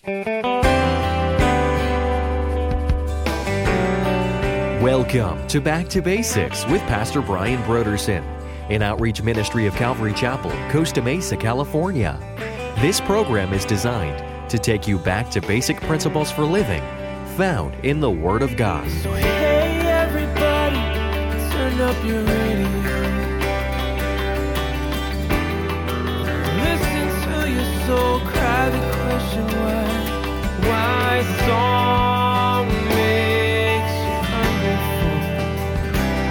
Welcome to Back to Basics with Pastor Brian Brodersen, an outreach ministry of Calvary Chapel, Costa Mesa, California. This program is designed to take you back to basic principles for living found in the Word of God. So hey everybody, turn up your radio. Listen to your soul cry the question why song makes you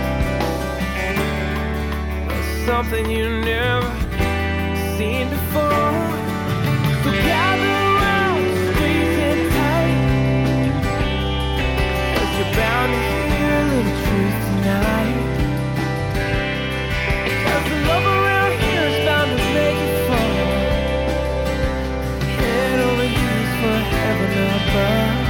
hungry for something you never seen before. So gather around, squeeze in tight, 'cause you're bound to hear a little truth tonight. 'Cause the love around here is bound to make you fall. Head over heels for heaven above.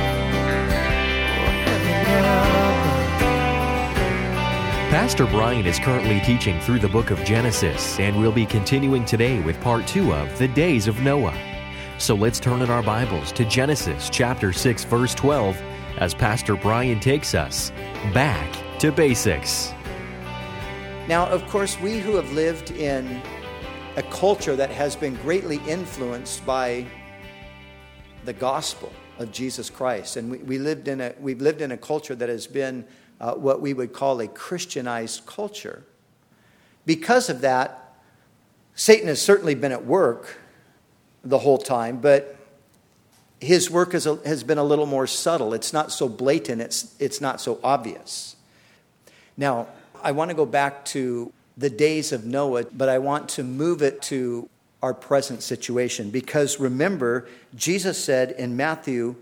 Pastor Brian is currently teaching through the book of Genesis, and we'll be continuing today with part 2 of The Days of Noah. So let's turn in our Bibles to Genesis chapter 6, verse 12, as Pastor Brian takes us back to basics. Now, of course, we who have lived in a culture that has been greatly influenced by the gospel of Jesus Christ, and we've lived in a culture that has been what we would call a Christianized culture. Because of that, Satan has certainly been at work the whole time, but his work has been a little more subtle. It's not so blatant. It's not so obvious. Now, I want to go back to the days of Noah, but I want to move it to our present situation. Because remember, Jesus said in Matthew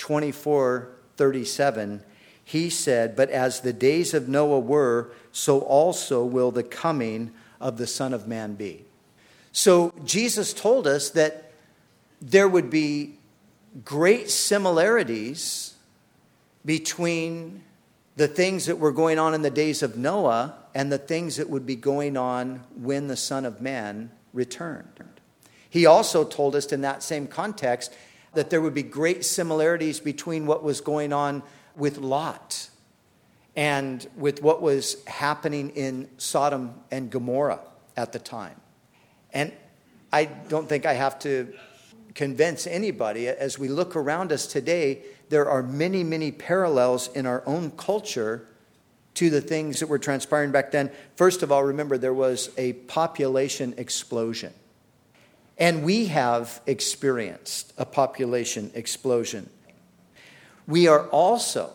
24:37, he said, "But as the days of Noah were, so also will the coming of the Son of Man be." So Jesus told us that there would be great similarities between the things that were going on in the days of Noah and the things that would be going on when the Son of Man returned. He also told us in that same context that there would be great similarities between what was going on with Lot and with what was happening in Sodom and Gomorrah at the time. And I don't think I have to convince anybody, as we look around us today, there are many, many parallels in our own culture to the things that were transpiring back then. First of all, remember, there was a population explosion. And we have experienced a population explosion. We are also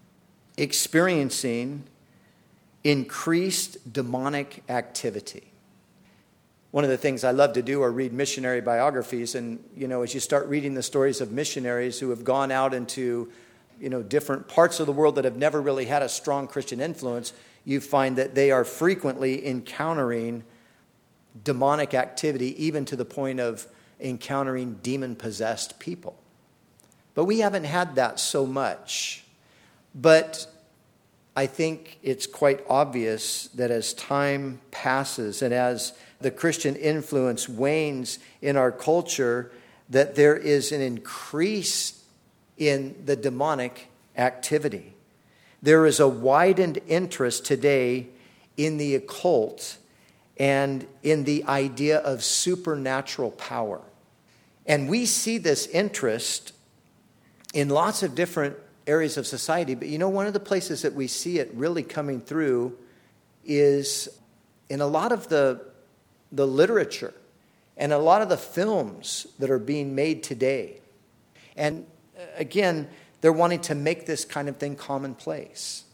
experiencing increased demonic activity. One of the things I love to do are read missionary biographies. And, as you start reading the stories of missionaries who have gone out into, different parts of the world that have never really had a strong Christian influence, you find that they are frequently encountering demonic activity, even to the point of encountering demon-possessed people. But we haven't had that so much. But I think it's quite obvious that as time passes and as the Christian influence wanes in our culture, that there is an increase in the demonic activity. There is a widened interest today in the occult and in the idea of supernatural power. And we see this interest in lots of different areas of society. But one of the places that we see it really coming through is in a lot of the literature and a lot of the films that are being made today. And again, they're wanting to make this kind of thing commonplace.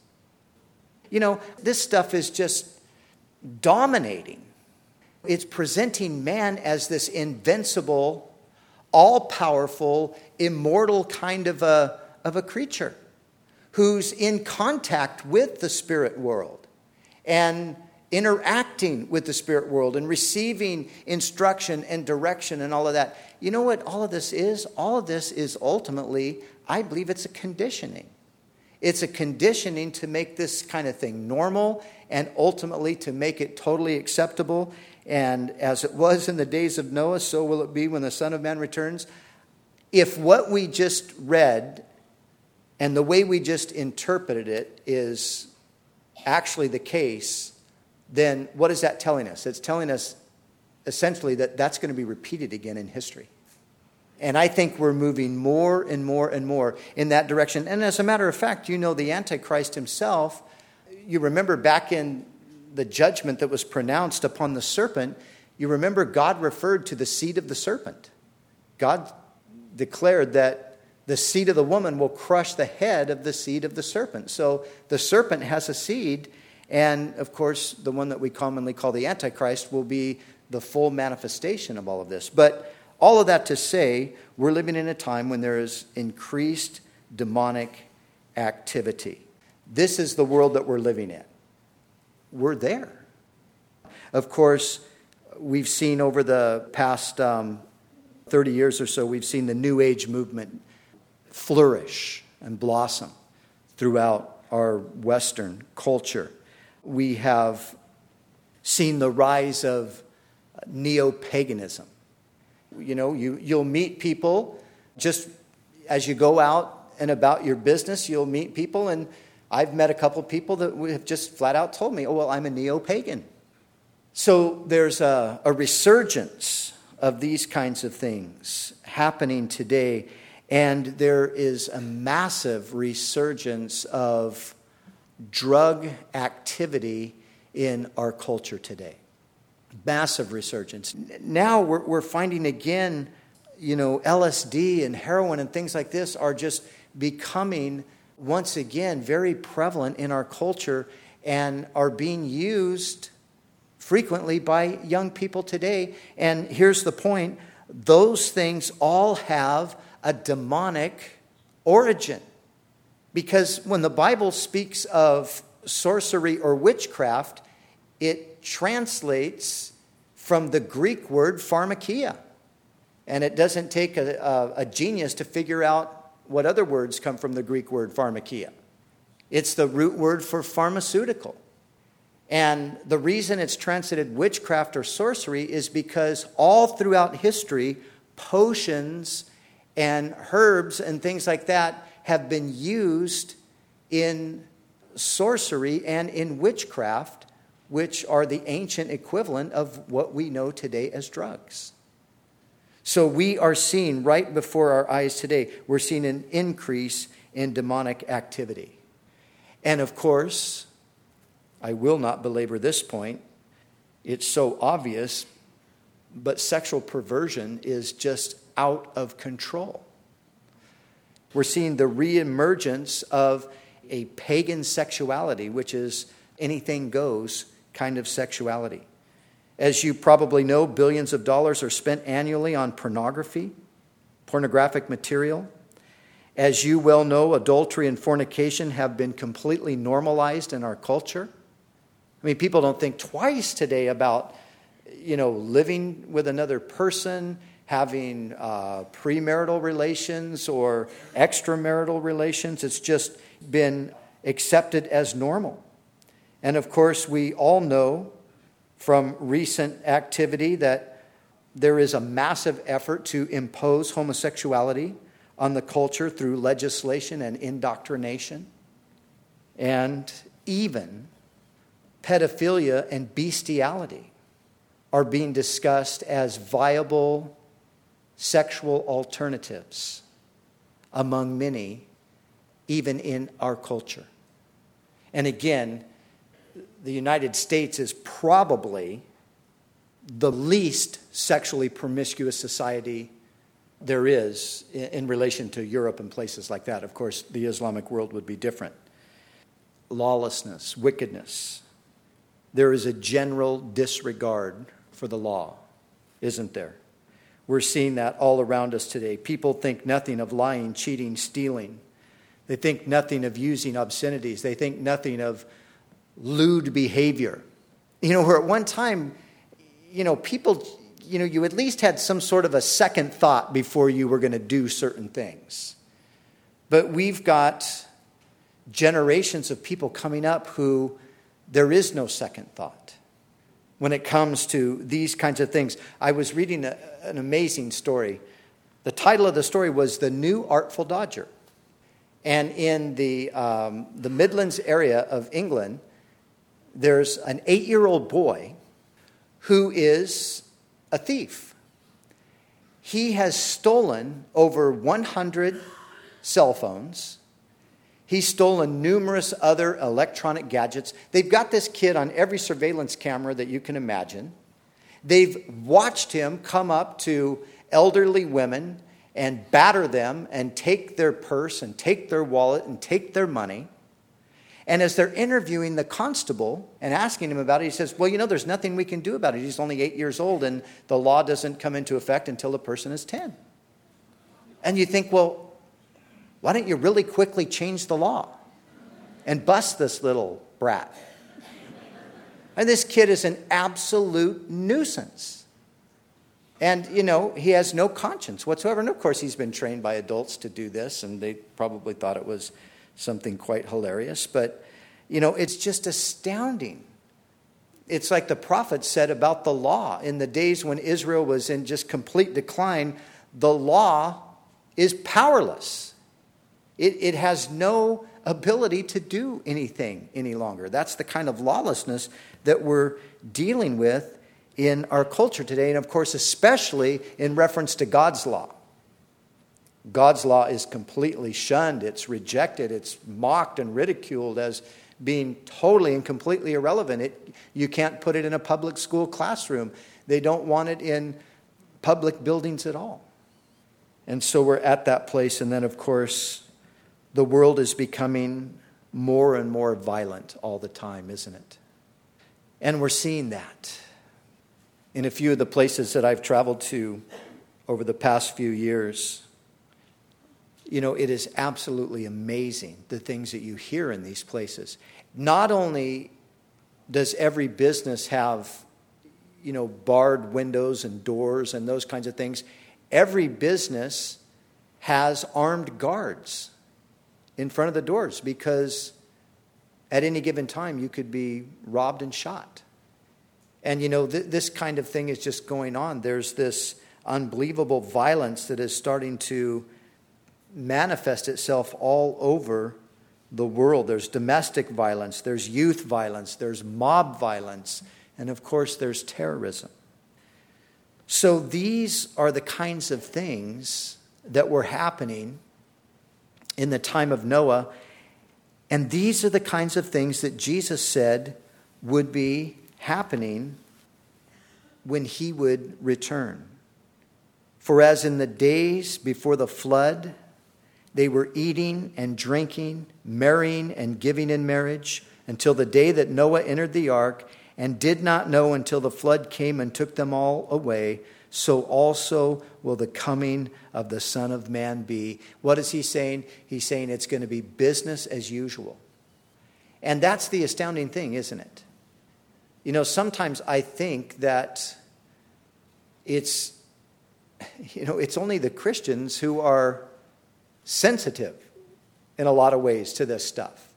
This stuff is just dominating. It's presenting man as this invincible, all-powerful, immortal kind of a creature who's in contact with the spirit world and interacting with the spirit world and receiving instruction and direction and all of that. You know what all of this is? All of this is ultimately, I believe it's a conditioning. It's a conditioning to make this kind of thing normal and ultimately to make it totally acceptable. And as it was in the days of Noah, so will it be when the Son of Man returns. if what we just read and the way we just interpreted it is actually the case, then what is that telling us? It's telling us essentially that that's going to be repeated again in history. And I think we're moving more and more and more in that direction. And as a matter of fact, the Antichrist himself, you remember back in the judgment that was pronounced upon the serpent, you remember God referred to the seed of the serpent. God declared that the seed of the woman will crush the head of the seed of the serpent. So the serpent has a seed, and of course, the one that we commonly call the Antichrist will be the full manifestation of all of this. But all of that to say, we're living in a time when there is increased demonic activity. This is the world that we're living in. We're there. Of course, we've seen over the past 30 years or so, we've seen the New Age movement flourish and blossom throughout our Western culture. We have seen the rise of neo-paganism. You'll meet people just as you go out and about your business, you'll meet people, and I've met a couple of people that have just flat out told me, I'm a neo-pagan. So there's a resurgence of these kinds of things happening today, and there is a massive resurgence of drug activity in our culture today. Massive resurgence. Now we're finding again, LSD and heroin and things like this are just becoming once again very prevalent in our culture and are being used frequently by young people today. And here's the point. Those things all have a demonic origin. Because when the Bible speaks of sorcery or witchcraft, it translates from the Greek word pharmakia. And it doesn't take a genius to figure out what other words come from the Greek word pharmakia. It's the root word for pharmaceutical. And the reason it's translated witchcraft or sorcery is because all throughout history, potions and herbs and things like that have been used in sorcery and in witchcraft, which are the ancient equivalent of what we know today as drugs. So we are seeing right before our eyes today, we're seeing an increase in demonic activity. And of course, I will not belabor this point. It's so obvious, but sexual perversion is just out of control. We're seeing the reemergence of a pagan sexuality, which is anything goes kind of sexuality. As you probably know, billions of dollars are spent annually on pornographic material. As you well know, adultery and fornication have been completely normalized in our culture. I mean, people don't think twice today about, living with another person, having premarital relations or extramarital relations. It's just been accepted as normal. And of course, we all know from recent activity that there is a massive effort to impose homosexuality on the culture through legislation and indoctrination. And even pedophilia and bestiality are being discussed as viable sexual alternatives among many, even in our culture. And again, the United States is probably the least sexually promiscuous society there is in relation to Europe and places like that. Of course, the Islamic world would be different. Lawlessness, wickedness. There is a general disregard for the law, isn't there? We're seeing that all around us today. People think nothing of lying, cheating, stealing. They think nothing of using obscenities. They think nothing of lewd behavior. Where at one time, people, you at least had some sort of a second thought before you were going to do certain things. But we've got generations of people coming up who there is no second thought when it comes to these kinds of things. I was reading an amazing story. The title of the story was The New Artful Dodger. And in the Midlands area of England, there's an 8-year-old boy who is a thief. He has stolen over 100 cell phones. He's stolen numerous other electronic gadgets. They've got this kid on every surveillance camera that you can imagine. They've watched him come up to elderly women and batter them and take their purse and take their wallet and take their money. And as they're interviewing the constable and asking him about it, he says, well, there's nothing we can do about it. He's only 8 years old and the law doesn't come into effect until the person is 10. And you think, well, why don't you really quickly change the law and bust this little brat? And this kid is an absolute nuisance. And, he has no conscience whatsoever. And, of course, he's been trained by adults to do this, and they probably thought it was something quite hilarious. But, it's just astounding. It's like the prophet said about the law. In the days when Israel was in just complete decline, the law is powerless. It has no ability to do anything any longer. That's the kind of lawlessness that we're dealing with in our culture today, and of course, especially in reference to God's law. God's law is completely shunned, it's rejected, it's mocked and ridiculed as being totally and completely irrelevant. You can't put it in a public school classroom. They don't want it in public buildings at all. And so we're at that place, and then of course, the world is becoming more and more violent all the time, isn't it? And we're seeing that. In a few of the places that I've traveled to over the past few years, it is absolutely amazing the things that you hear in these places. Not only does every business have, barred windows and doors and those kinds of things, every business has armed guards in front of the doors because at any given time you could be robbed and shot. And, this kind of thing is just going on. There's this unbelievable violence that is starting to manifest itself all over the world. There's domestic violence, there's youth violence, there's mob violence, and of course there's terrorism. So these are the kinds of things that were happening in the time of Noah. And these are the kinds of things that Jesus said would be happening when he would return. For as in the days before the flood, they were eating and drinking, marrying and giving in marriage, until the day that Noah entered the ark, and did not know until the flood came and took them all away, so also will the coming of the Son of Man be. What is he saying? He's saying it's going to be business as usual. And that's the astounding thing, isn't it? Sometimes I think that it's only the Christians who are sensitive in a lot of ways to this stuff.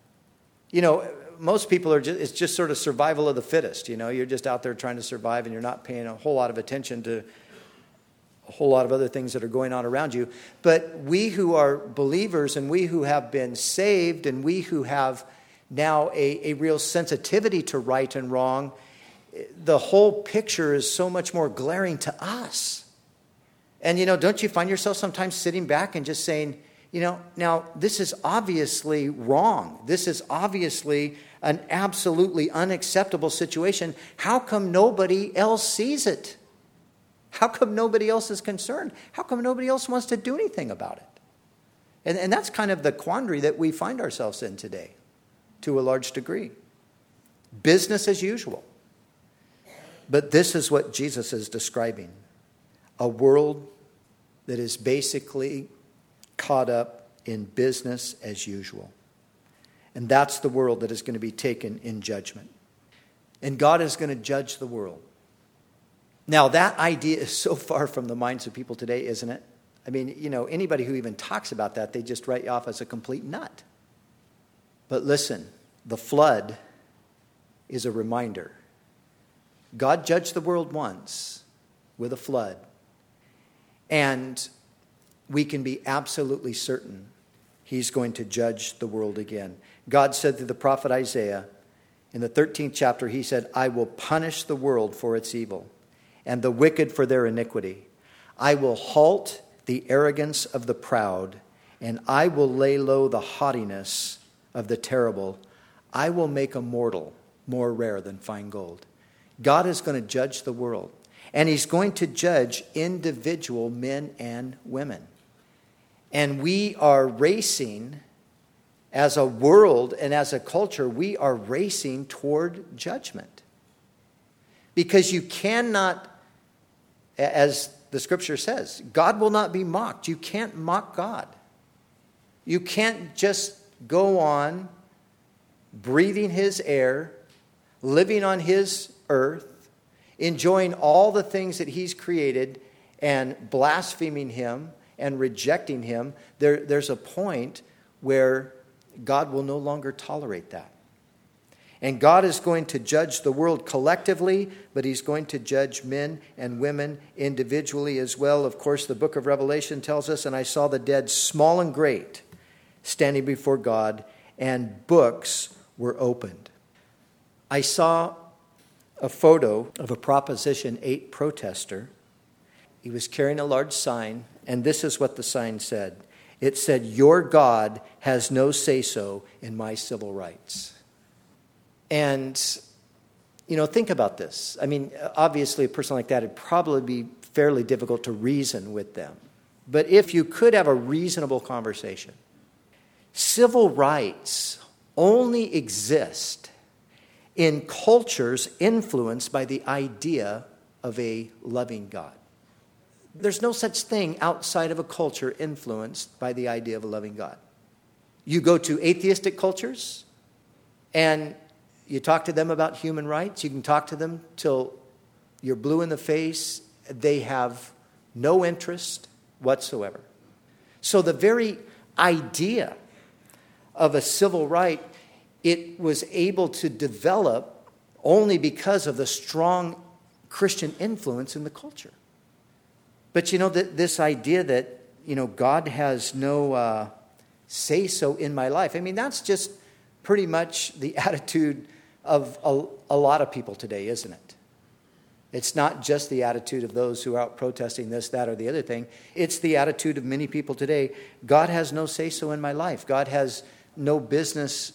Most people it's just sort of survival of the fittest. You're just out there trying to survive and you're not paying a whole lot of attention to a whole lot of other things that are going on around you. But we who are believers and we who have been saved and we who have now a real sensitivity to right and wrong, the whole picture is so much more glaring to us. And, don't you find yourself sometimes sitting back and just saying, now this is obviously wrong. This is obviously an absolutely unacceptable situation. How come nobody else sees it? How come nobody else is concerned? How come nobody else wants to do anything about it? And that's kind of the quandary that we find ourselves in today, to a large degree. Business as usual. But this is what Jesus is describing. A world that is basically caught up in business as usual. And that's the world that is going to be taken in judgment. And God is going to judge the world. Now, that idea is so far from the minds of people today, isn't it? I mean, anybody who even talks about that, they just write you off as a complete nut. But listen, the flood is a reminder. God judged the world once with a flood. And we can be absolutely certain he's going to judge the world again. God said through the prophet Isaiah, in the 13th chapter, he said, I will punish the world for its evil and the wicked for their iniquity. I will halt the arrogance of the proud, and I will lay low the haughtiness of the terrible. I will make a mortal more rare than fine gold. God is going to judge the world, and he's going to judge individual men and women. And we are racing, as a world and as a culture, we are racing toward judgment. Because you cannot, as the scripture says, God will not be mocked. You can't mock God. You can't just go on breathing his air, living on his earth, enjoying all the things that he's created, and blaspheming him and rejecting him. There's a point where God will no longer tolerate that. And God is going to judge the world collectively, but he's going to judge men and women individually as well. Of course, the book of Revelation tells us, and I saw the dead, small and great, standing before God, and books were opened. I saw a photo of a Proposition 8 protester. He was carrying a large sign, and this is what the sign said. It said, "Your God has no say-so in my civil rights." And, think about this. I mean, obviously a person like that, it'd probably be fairly difficult to reason with them. But if you could have a reasonable conversation, civil rights only exist in cultures influenced by the idea of a loving God. There's no such thing outside of a culture influenced by the idea of a loving God. You go to atheistic cultures and you talk to them about human rights. You can talk to them till you're blue in the face. They have no interest whatsoever. So the very idea of a civil right, it was able to develop only because of the strong Christian influence in the culture. But this idea that, God has no say-so in my life. I mean, that's just pretty much the attitude of a lot of people today, isn't it? It's not just the attitude of those who are out protesting this, that, or the other thing. It's the attitude of many people today. God has no say-so in my life. God has no business,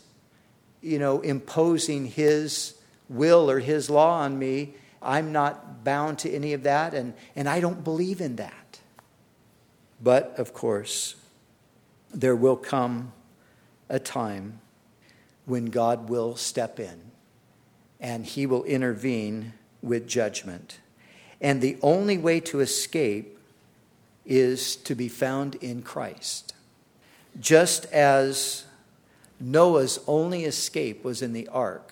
imposing his will or his law on me. I'm not bound to any of that, and I don't believe in that. But, of course, there will come a time when God will step in, and he will intervene with judgment. And the only way to escape is to be found in Christ. Just as Noah's only escape was in the ark,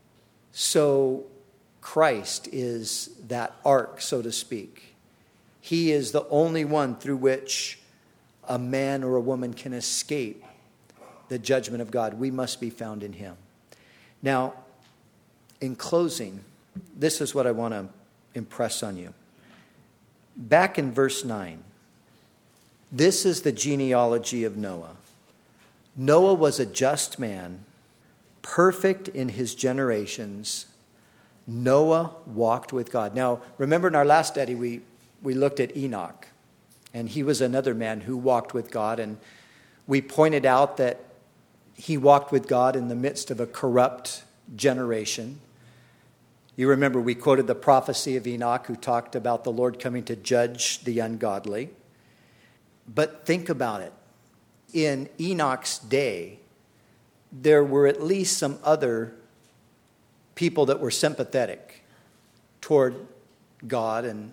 so Christ is that ark, so to speak. He is the only one through which a man or a woman can escape the judgment of God. We must be found in him. Now, in closing, this is what I want to impress on you. Back in verse 9, this is the genealogy of Noah. Noah was a just man, perfect in his generations. Noah walked with God. Now, remember in our last study, we looked at Enoch, and he was another man who walked with God, and we pointed out that he walked with God in the midst of a corrupt generation. You remember we quoted the prophecy of Enoch, who talked about the Lord coming to judge the ungodly. But think about it. In Enoch's day, there were at least some other people that were sympathetic toward God. And,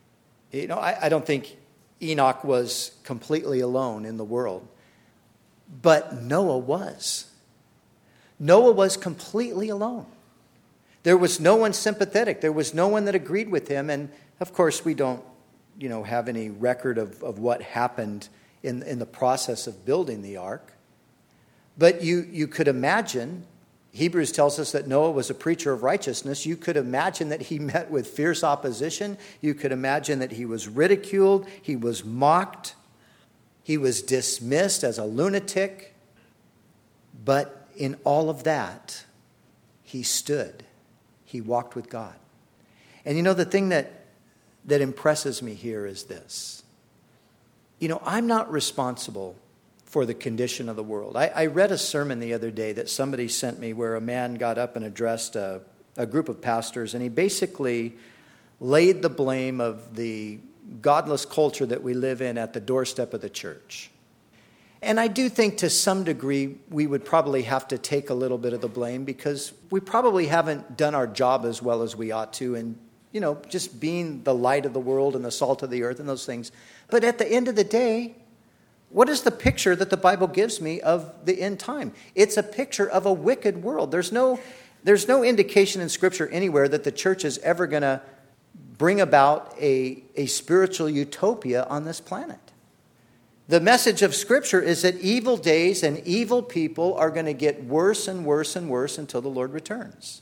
I don't think Enoch was completely alone in the world. But Noah was. Noah was completely alone. There was no one sympathetic. There was no one that agreed with him. And, of course, we don't, have any record of what happened in the process of building the ark. But you could imagine, Hebrews tells us that Noah was a preacher of righteousness. You could imagine that he met with fierce opposition. You could imagine that he was ridiculed. He was mocked. He was dismissed as a lunatic. But in all of that, he stood. He walked with God. And the thing that impresses me here is this. I'm not responsible for the condition of the world. I read a sermon the other day that somebody sent me where a man got up and addressed a group of pastors, and he basically laid the blame of the godless culture that we live in at the doorstep of the church. And I do think to some degree we would probably have to take a little bit of the blame because we probably haven't done our job as well as we ought to, and just being the light of the world and the salt of the earth and those things. But at the end of the day, what is the picture that the Bible gives me of the end time? It's a picture of a wicked world. There's no indication in Scripture anywhere that the church is ever going to bring about a spiritual utopia on this planet. The message of Scripture is that evil days and evil people are going to get worse and worse and worse until the Lord returns.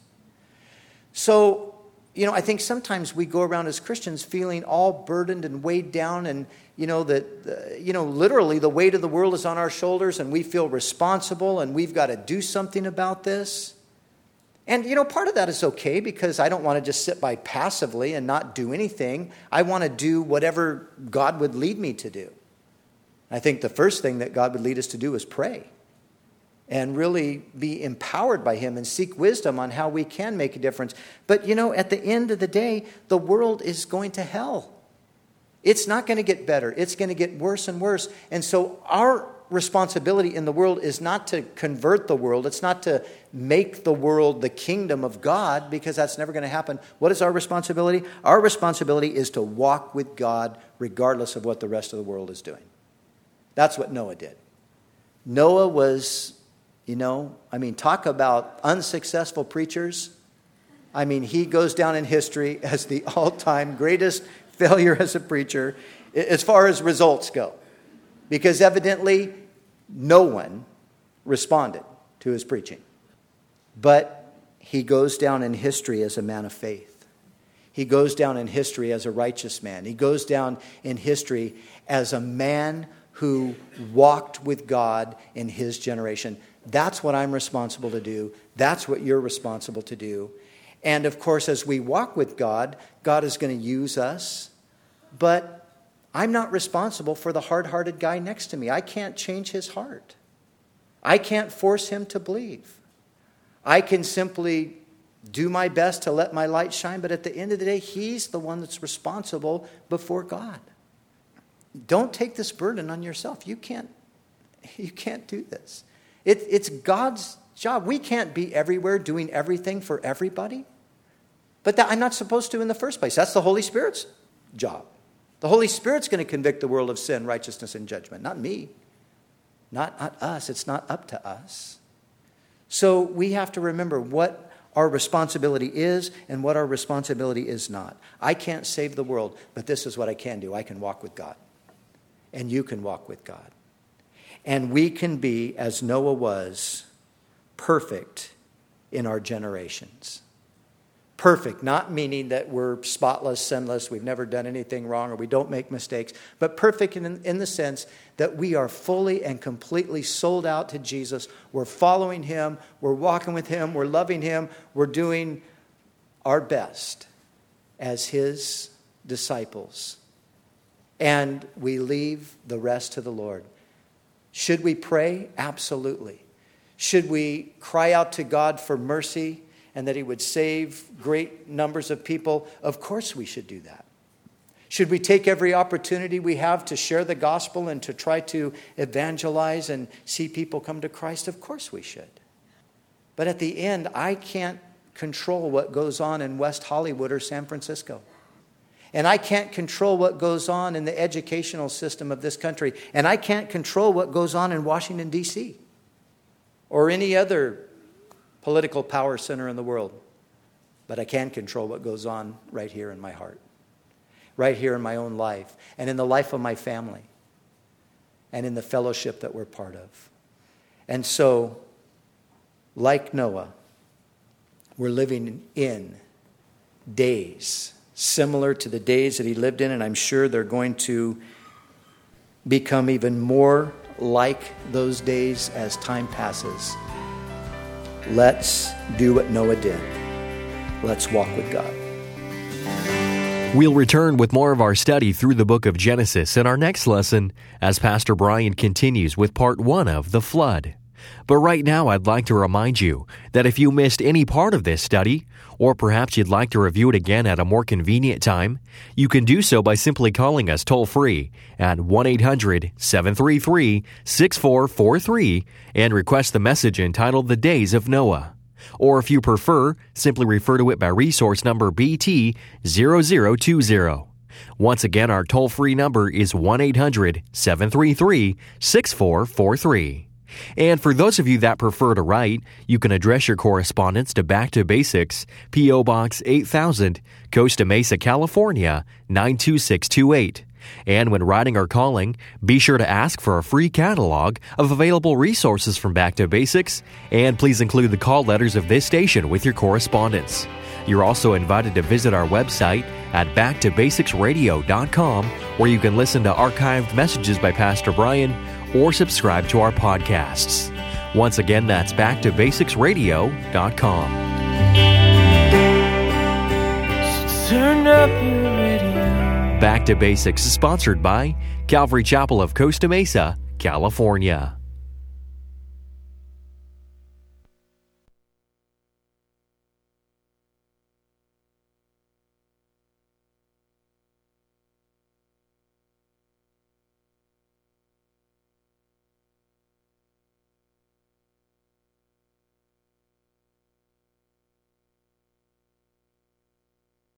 So, I think sometimes we go around as Christians feeling all burdened and weighed down, and literally the weight of the world is on our shoulders, and we feel responsible, and we've got to do something about this. And part of that is okay because I don't want to just sit by passively and not do anything. I want to do whatever God would lead me to do. I think the first thing that God would lead us to do is pray and really be empowered by Him and seek wisdom on how we can make a difference. But, at the end of the day, the world is going to hell. It's not going to get better. It's going to get worse and worse. And so our responsibility in the world is not to convert the world. It's not to make the world the kingdom of God, because that's never going to happen. What is our responsibility? Our responsibility is to walk with God regardless of what the rest of the world is doing. That's what Noah did. Noah was, talk about unsuccessful preachers. He goes down in history as the all-time greatest failure as a preacher as far as results go. Because evidently, no one responded to his preaching. But he goes down in history as a man of faith. He goes down in history as a righteous man. He goes down in history as a man who walked with God in his generation. That's what I'm responsible to do. That's what you're responsible to do. And of course, as we walk with God, God is going to use us. But I'm not responsible for the hard-hearted guy next to me. I can't change his heart. I can't force him to believe. I can simply do my best to let my light shine, but at the end of the day, he's the one that's responsible before God. Don't take this burden on yourself. You can't do this. It's God's job. We can't be everywhere doing everything for everybody. But I'm not supposed to in the first place. That's the Holy Spirit's job. The Holy Spirit's going to convict the world of sin, righteousness, and judgment. Not me. Not us. It's not up to us. So we have to remember what our responsibility is and what our responsibility is not. I can't save the world, but this is what I can do. I can walk with God. And you can walk with God. And we can be, as Noah was, perfect in our generations. Perfect, not meaning that we're spotless, sinless, we've never done anything wrong, or we don't make mistakes, but perfect in the sense that we are fully and completely sold out to Jesus. We're following Him, we're walking with Him, we're loving Him, we're doing our best as His disciples. And we leave the rest to the Lord. Should we pray? Absolutely. Should we cry out to God for mercy and that He would save great numbers of people? Of course we should do that. Should we take every opportunity we have to share the gospel and to try to evangelize and see people come to Christ? Of course we should. But at the end, I can't control what goes on in West Hollywood or San Francisco. And I can't control what goes on in the educational system of this country. And I can't control what goes on in Washington, D.C. or any other political power center in the world. But I can control what goes on right here in my heart, right here in my own life, and in the life of my family, and in the fellowship that we're part of. And so, like Noah, we're living in days similar to the days that he lived in, and I'm sure they're going to become even more like those days as time passes. Let's do what Noah did. Let's walk with God. We'll return with more of our study through the book of Genesis in our next lesson as Pastor Brian continues with part 1 of the flood. But right now, I'd like to remind you that if you missed any part of this study, or perhaps you'd like to review it again at a more convenient time, you can do so by simply calling us toll-free at 1-800-733-6443 and request the message entitled The Days of Noah. Or if you prefer, simply refer to it by resource number BT0020. Once again, our toll-free number is 1-800-733-6443. And for those of you that prefer to write, you can address your correspondence to Back to Basics, P.O. Box 8000, Costa Mesa, California, 92628. And when writing or calling, be sure to ask for a free catalog of available resources from Back to Basics, and please include the call letters of this station with your correspondence. You're also invited to visit our website at backtobasicsradio.com, where you can listen to archived messages by Pastor Brian or subscribe to our podcasts. Once again, that's backtobasicsradio.com. So turn up your radio. Back to Basics is sponsored by Calvary Chapel of Costa Mesa, California.